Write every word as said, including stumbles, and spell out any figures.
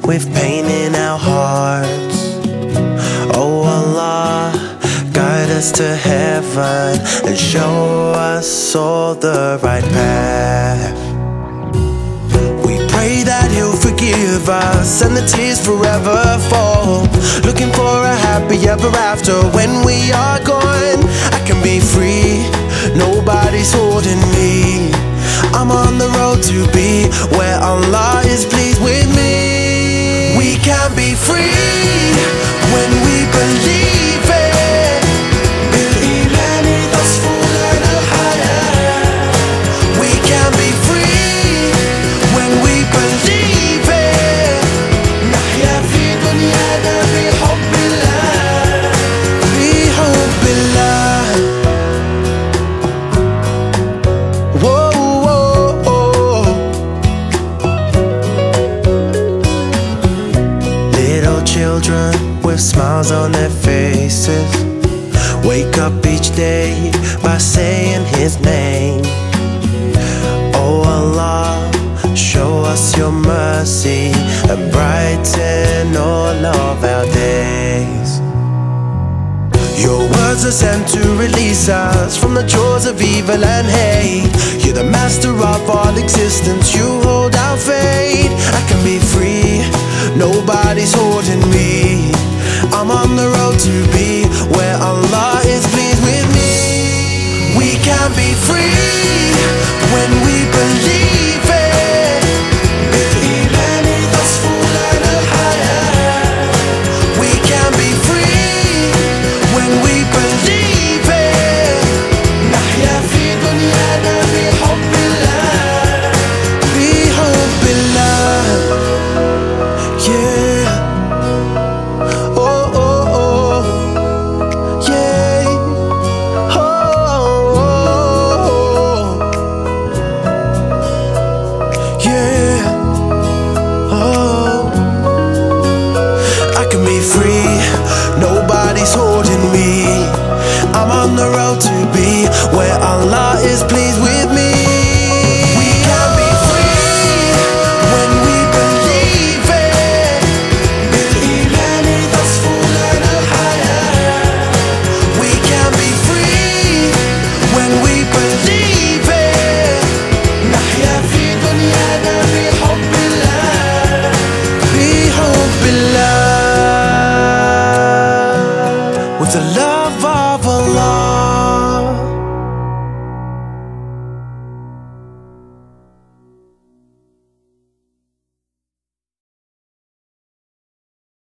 with pain in our hearts. Oh Allah, guide us to heaven and show us all the right path. We pray that He'll forgive us and the tears forever fall. Looking for a happy ever after when we are gone. I can be free, nobody's holding me. I'm on the road to be where Allah is pleased with me. We can be free when we believe it. بالإيمان تصفو لنا الحياة. We can be free when we believe it. نحيا في دنيانا بحب الله. بحب الله. Children with smiles on their faces wake up each day by saying His name. Oh Allah, show us your mercy and brighten all of our days. Your words are sent to release us from the jaws of evil and hate. You're the master of all existence, you hold our fate. I can be free, nobody's holding me. I'm on the road to be where Allah is pleased with me. We can be free when we believe it. بالإيمان تصفو لنا الحياة. We can be free when we believe it. نحيا في دنيانا بحب الله. بحب الله. Yeah. Oh, oh, oh. Yeah. Oh, oh, oh. Yeah. Oh. I can be free, nobody's holding me. I'm on the road to be where Allah is pleased with me. We can be free when we believe it. بالإيمان تصفو لنا الحياة. We can be free when we believe it. نحيا في دنيانا بحب الله. بحب الله. With the love